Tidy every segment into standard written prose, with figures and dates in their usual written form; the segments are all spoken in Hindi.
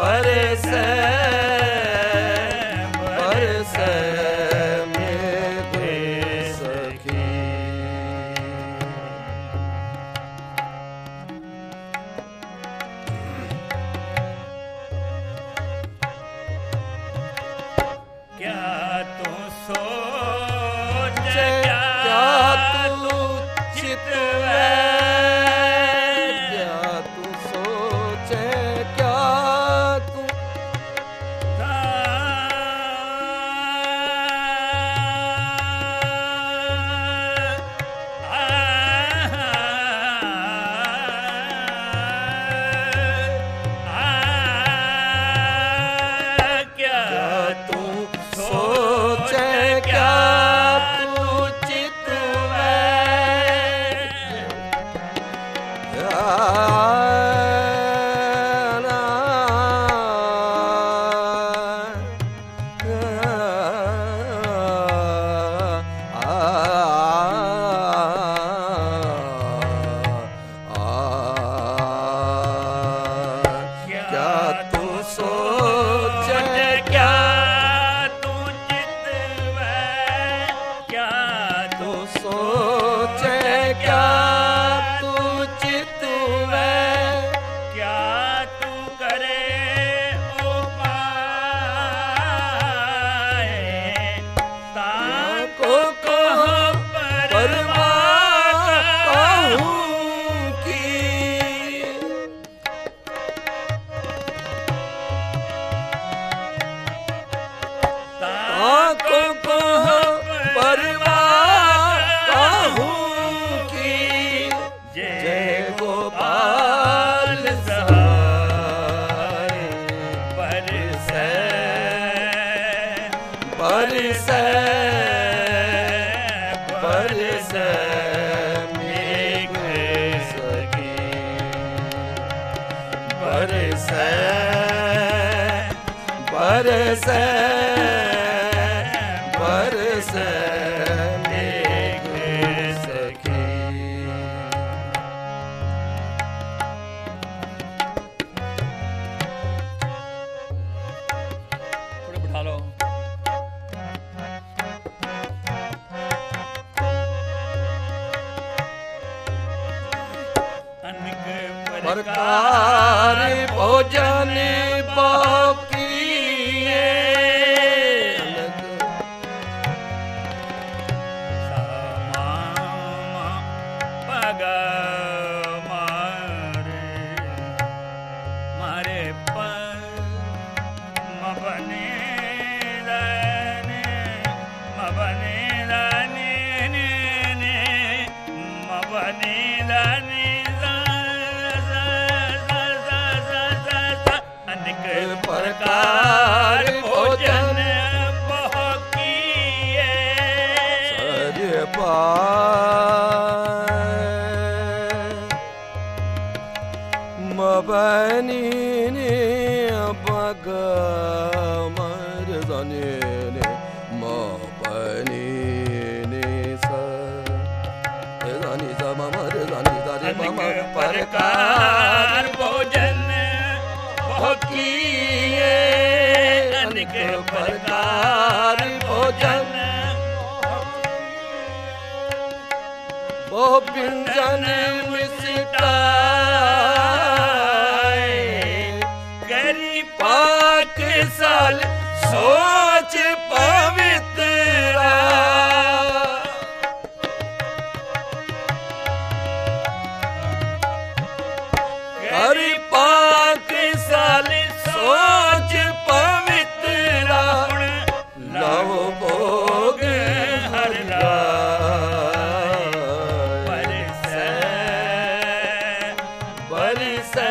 बरसे बरसे मेघ सखी। क्या तू सोच क्या तू चितवे, क्या तू सोचे, क्या तू क्या तू सोचे, क्या तू चितवे, क्या तू सोचे, क्या तू चितवे, क्या तू सोचे, क्या तू चितवे, क्या तू करे उपाय, ताको कहो परवाह कहूं की, ताको कहो परवाह कहूं की, जय गोपाल सहाय बरसे बरसे बरसे मेघ सखी, बरसे बरसे बरसे मेघ सखी। थोड़े बिठा लो। अनेक प्रकार भोजन बाकिए, पग मारे मारे मबने अनेक प्रकार भोजन बहुकिए, मबनी ने बग मरदने ने मबनी ने सनी सम मरदनी दरे मम प्रकार भोजन बहुकिए, अनेक प्रकार भोजन वो व्यंजन मिष्टाय, करी पाक साल सोच पवित्रा, करी पाक साल सोच पवित्रा, लव भोग हर बरसे बरसे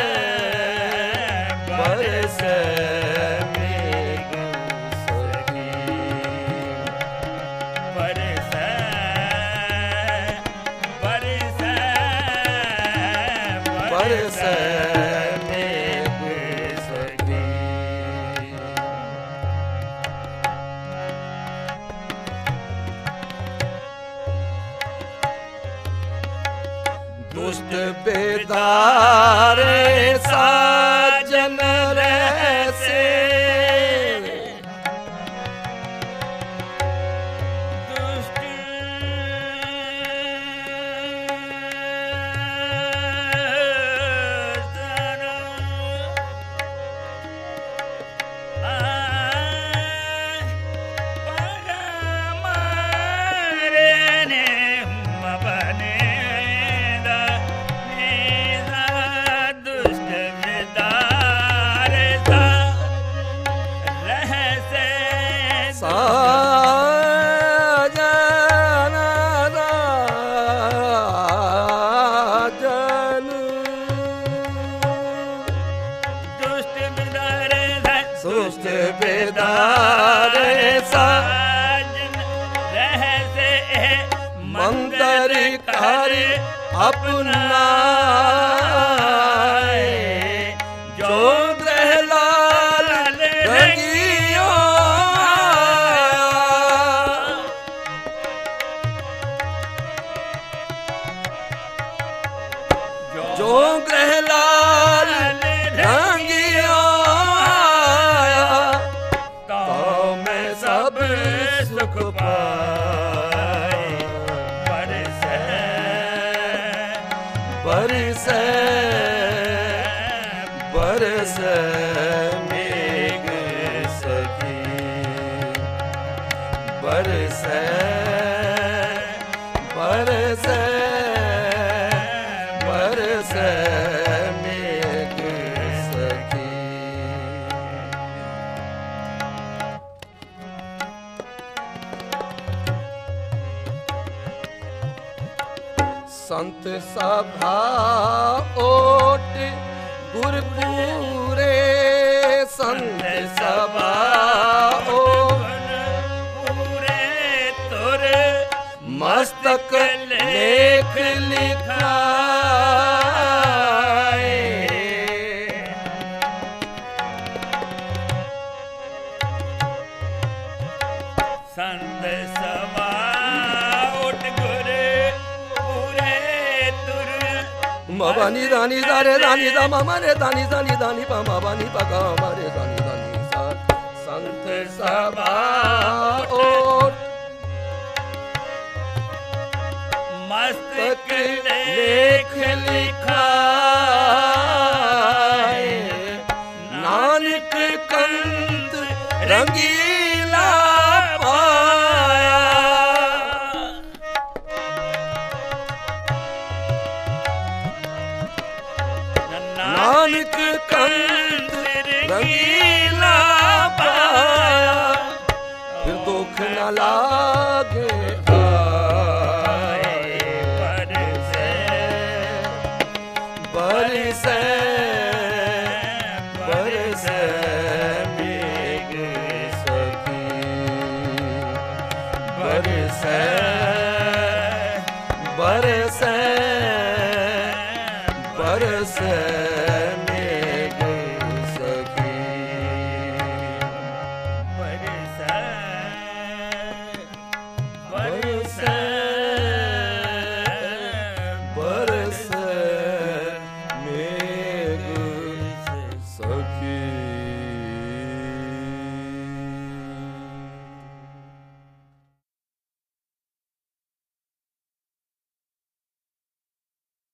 बरसे मेघ सखी, बरसे बरसे बरसे मेघ सखी। दुष्ट बेदारे साजन रे, सुस्त बेदारे साजन रहसे मंदर कर अपनाए जो ग्रहलाल रंगियो जो ग्रहलाल रंगियो तो मैं सब सुख पाए बरसे बरसे मेघ सखी बरसे बरसे बरसे मेघ सखी। संत सभा ओट गुरपुरे संत सभा ओट पूरे तुर मस्तक लेख लिखाए संत सभा उठ गुर पूरे तुर मवानी दानी दारे दानी दा मरे दानी दानी दानी पा मवानी पगा मरे दानी दानी सा संत सभा और मस्तक लेख लिखाए नानक कंत रंगीला पाया नानक कंत रंगीला पाया फिर दुख न लागे बरसे बरसे मेघ सखी बरसे बरसे बरसे मेघ सखी बरसे